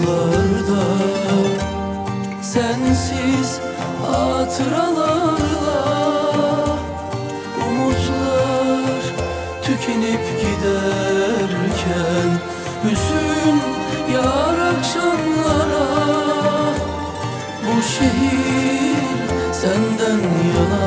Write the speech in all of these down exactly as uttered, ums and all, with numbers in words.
sokaklarda, sensiz hatıralarla umutlar tükenip giderken, hüzün yağar akşamlara. Bu şehir senden yana.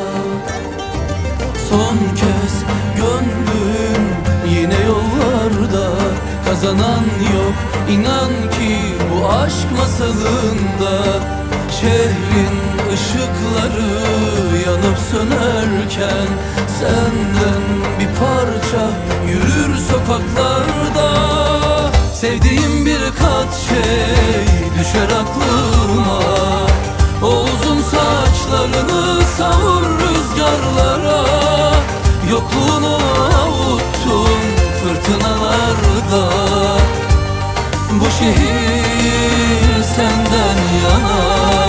Son kez gönlüm yine yollarda, kazanan yok inan ki bu aşk masalında. Şehrin ışıkları yanıp sönerken, senden bir parça yürür sokaklarda. Sevdiğim birkaç şey düşer aklıma, o uzun saçlarını savur rüzgarlara. Yokluğunu avuttun fırtınalarda, bu şehir senden yana.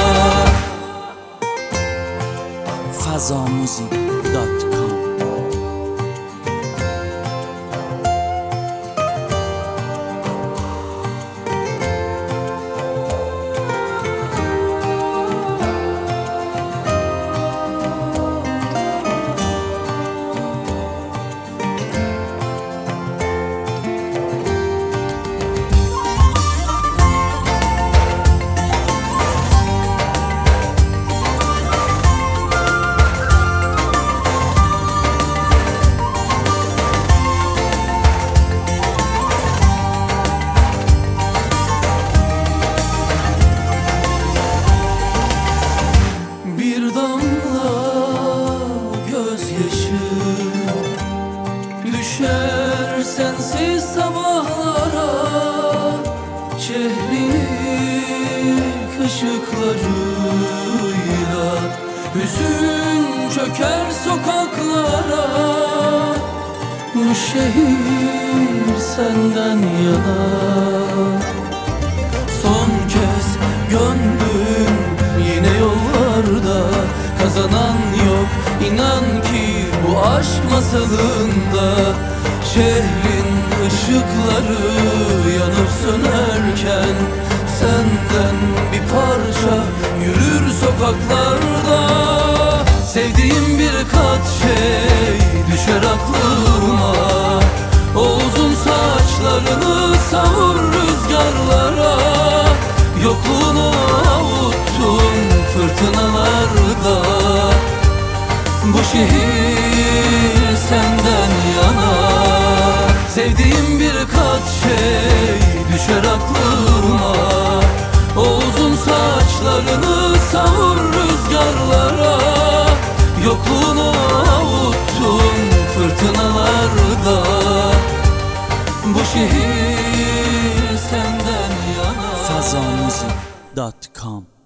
Fazamuzik nokta com Düşer sensiz sabahlara, şehrin ışıklarıyla. Hüzün çöker sokaklara, bu şehir senden yana. Son kez gönlüm yine yollarda, kazanan yok inan ki bu aşk masalında. Şehrin ışıkları yanıp sönerken, senden bir parça yürür sokaklarda. Sevdiğim birkaç şey düşer aklıma, o uzun saçlarını savur rüzgarlara. Yokluğunu avuttun fırtınalarda, bu şehir senden yana. Sevdiğim birkaç şey düşer aklıma, o uzun saçlarını savur rüzgarlara. Yokluğunu avuttun fırtınalarda, bu şehir senden yana. Fazamuzik nokta com